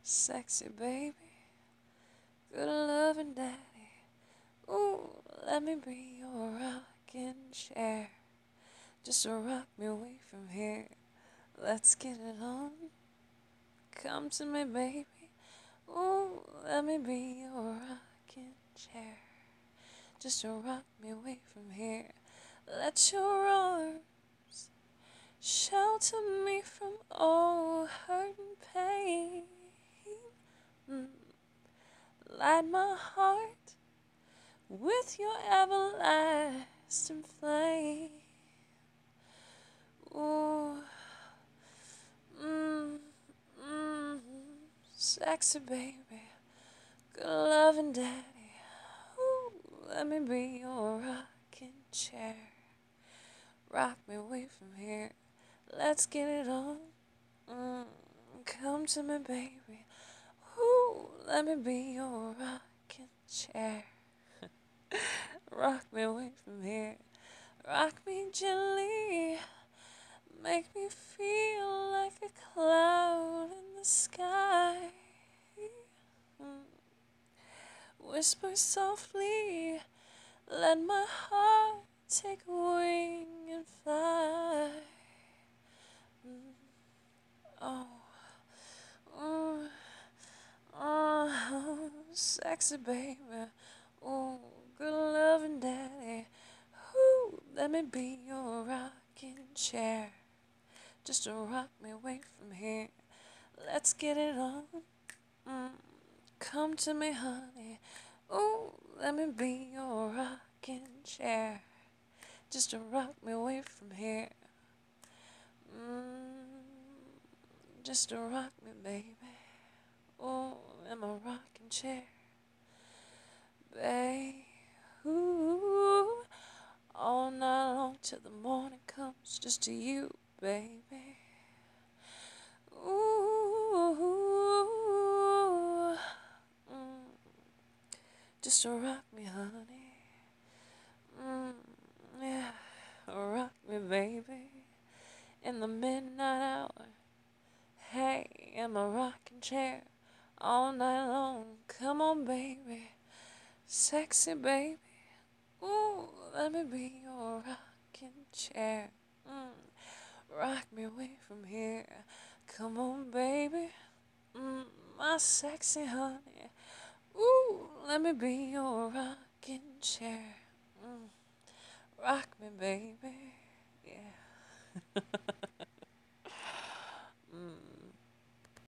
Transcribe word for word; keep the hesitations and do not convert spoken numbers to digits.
Sexy baby, good loving daddy. Ooh, let me be your rocking chair. Just to rock me away from here. Let's get it on. Come to me, baby. Ooh, let me be your rocking chair. Just to rock me away from here. Let your arms shelter me from all hurt and pain. Mm. Light my heart with your everlasting flame. Ooh, mm, mm, sexy baby, good loving daddy. Ooh, let me be your rocking chair. Rock me away from here. Let's get it on. Mm, come to me, baby. Ooh, let me be your rocking chair. Rock me away from here. Rock me gently. Make me feel like a cloud in the sky. Mm. Whisper softly. Let my heart take wing and fly. Mm. Oh, mm. Oh, sexy baby. Oh, good loving daddy. Ooh, let me be your rocking chair. Just to rock me away from here. Let's get it on. Mm, come to me, honey. Ooh, let me be your rocking chair. Just to rock me away from here. Mm, just to rock me, baby. Ooh, in my rocking chair. Babe, ooh, all night long till the morning comes. Just to you, baby. Ooh, mm, just to rock me, honey. Mm, yeah, rock me, baby. In the midnight hour, hey, in my rocking chair, all night long. Come on, baby, sexy baby. Ooh, let me be your rocking chair. Mm, rock me away from here. Come on, baby. Mm, my sexy honey. Ooh, let me be your rocking chair. Mm, rock me, baby. Yeah.